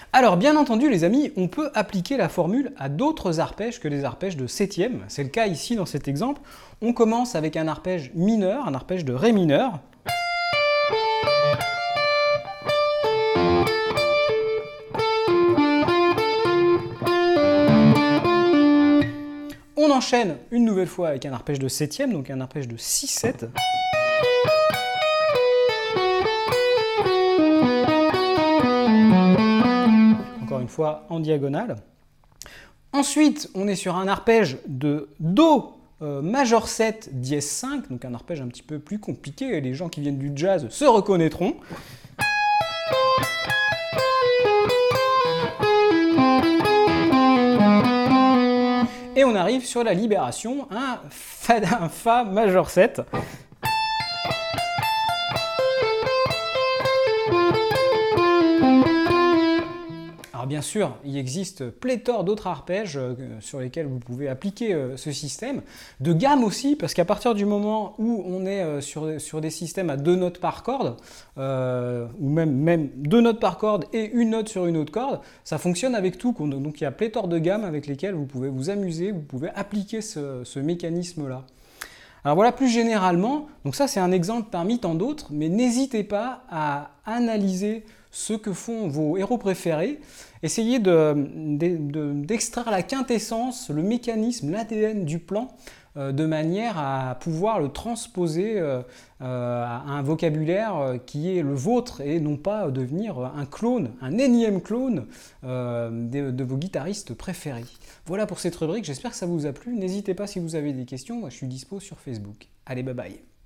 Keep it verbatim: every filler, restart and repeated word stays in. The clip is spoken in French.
Alors bien entendu les amis, on peut appliquer la formule à d'autres arpèges que les arpèges de septième. C'est le cas ici dans cet exemple. On commence avec un arpège mineur, un arpège de Ré mineur. On enchaîne une nouvelle fois avec un arpège de septième, donc un arpège de six sept. Encore une fois en diagonale. Ensuite, on est sur un arpège de Do euh, majeur sept dièse cinq, donc un arpège un petit peu plus compliqué, et les gens qui viennent du jazz se reconnaîtront. Et on arrive sur la libération, un Fa, un Fa majeur sept. Alors bien sûr, il existe pléthore d'autres arpèges sur lesquels vous pouvez appliquer ce système, de gamme aussi, parce qu'à partir du moment où on est sur, sur des systèmes à deux notes par corde, euh, ou même, même deux notes par corde et une note sur une autre corde, ça fonctionne avec tout. Donc il y a pléthore de gammes avec lesquelles vous pouvez vous amuser, vous pouvez appliquer ce, ce mécanisme-là. Alors voilà, plus généralement, donc ça c'est un exemple parmi tant d'autres, mais n'hésitez pas à analyser ce que font vos héros préférés, essayez de, de, de, d'extraire la quintessence, le mécanisme, l'A D N du plan, euh, de manière à pouvoir le transposer euh, euh, à un vocabulaire qui est le vôtre et non pas devenir un clone, un énième clone euh, de, de vos guitaristes préférés. Voilà pour cette rubrique, j'espère que ça vous a plu. N'hésitez pas si vous avez des questions, moi je suis dispo sur Facebook. Allez, bye bye.